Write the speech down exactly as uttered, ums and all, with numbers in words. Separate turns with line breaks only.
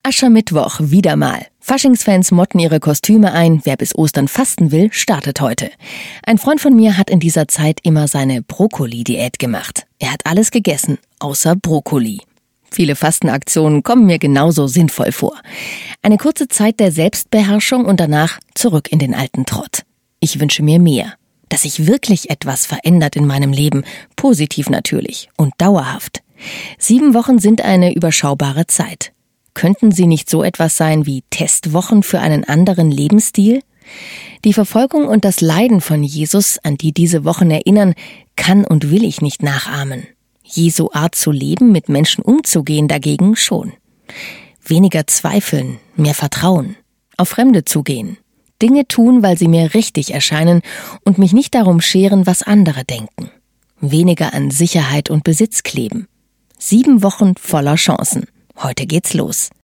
Aschermittwoch, wieder mal. Faschingsfans motten ihre Kostüme ein. Wer bis Ostern fasten will, startet heute. Ein Freund von mir hat in dieser Zeit immer seine Brokkoli-Diät gemacht. Er hat alles gegessen, außer Brokkoli. Viele Fastenaktionen kommen mir genauso sinnvoll vor. Eine kurze Zeit der Selbstbeherrschung und danach zurück in den alten Trott. Ich wünsche mir mehr, dass sich wirklich etwas verändert in meinem Leben, positiv natürlich und dauerhaft. Sieben Wochen sind eine überschaubare Zeit. Könnten sie nicht so etwas sein wie Testwochen für einen anderen Lebensstil? Die Verfolgung und das Leiden von Jesus, an die diese Wochen erinnern, kann und will ich nicht nachahmen. Jesu Art zu leben, mit Menschen umzugehen dagegen schon. Weniger zweifeln, mehr Vertrauen, auf Fremde zugehen, Dinge tun, weil sie mir richtig erscheinen und mich nicht darum scheren, was andere denken. Weniger an Sicherheit und Besitz kleben. Sieben Wochen voller Chancen. Heute geht's los.